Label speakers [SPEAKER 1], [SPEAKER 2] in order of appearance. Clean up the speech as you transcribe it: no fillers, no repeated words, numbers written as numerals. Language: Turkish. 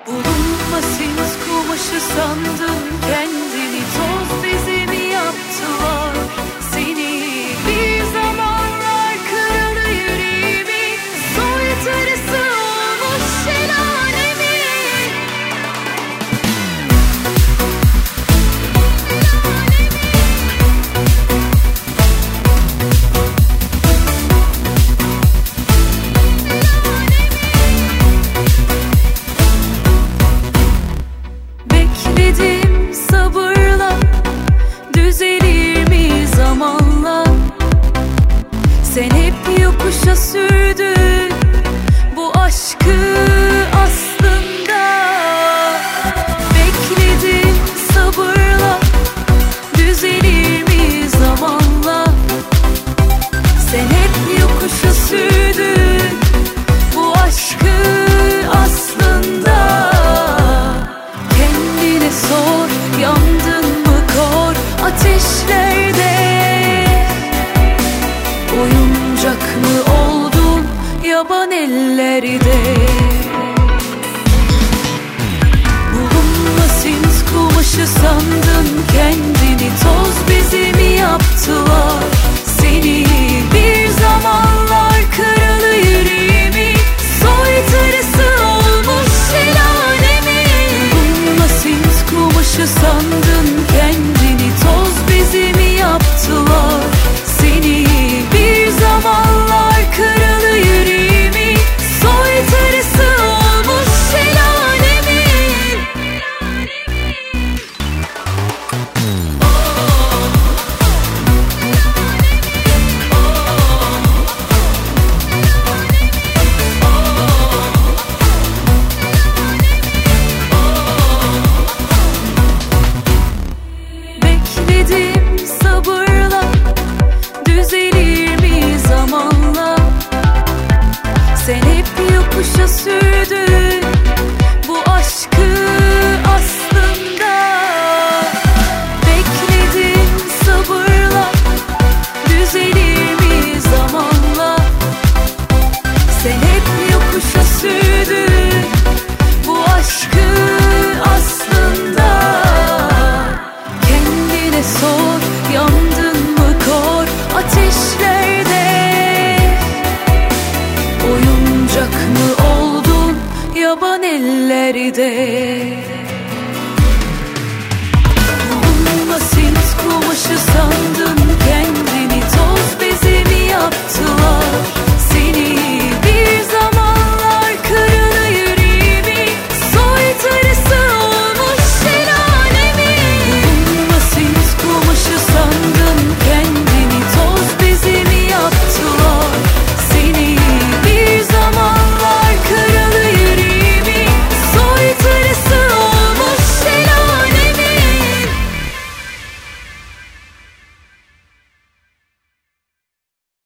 [SPEAKER 1] Bulunmasın kumaşı sandın, kendini toz bezi mi yaptılar seni? Bir zamanlar kırılı yüreğimi, soytarısı olmuş şelalemi. Bekledim sabırla, düzelir mi zamanla? Sen hep yokuşa sürdün bu aşkı aslında. Bekledim sabırla, düzelir mi zamanla? Sen hep yokuşa sürdün bu aşkı aslında. Kendine sor, yandın mı kor ateşlerde? Oyuncak mı oldun yaban ellerde? Bulunmasın kumaşı sandın, kendini toz bezi mi yaptılar seni? Bir zamanlar kırılı yüreğimi, soytarısı olmuş şelalemi. Bulunmasın kumaşı sandın, kendini toz bezi mi yaptılar seni? Bir zamanlar kırılı yüreğimi, soytarısı olmuş şelalemi. Bekledim sabırla, düzelir mi zamanla? Sen hep yokuşa sürdün bu aşkı aslında. Bekledim sabırla, düzelir mi zamanla? Sen hep yokuşa sürdün bu aşkı aslında. Kendine sor, yandın mı kor ateşlerde? Oyuncak mı oldun yaban ellerde? Bulunmasın kumaşı sandın,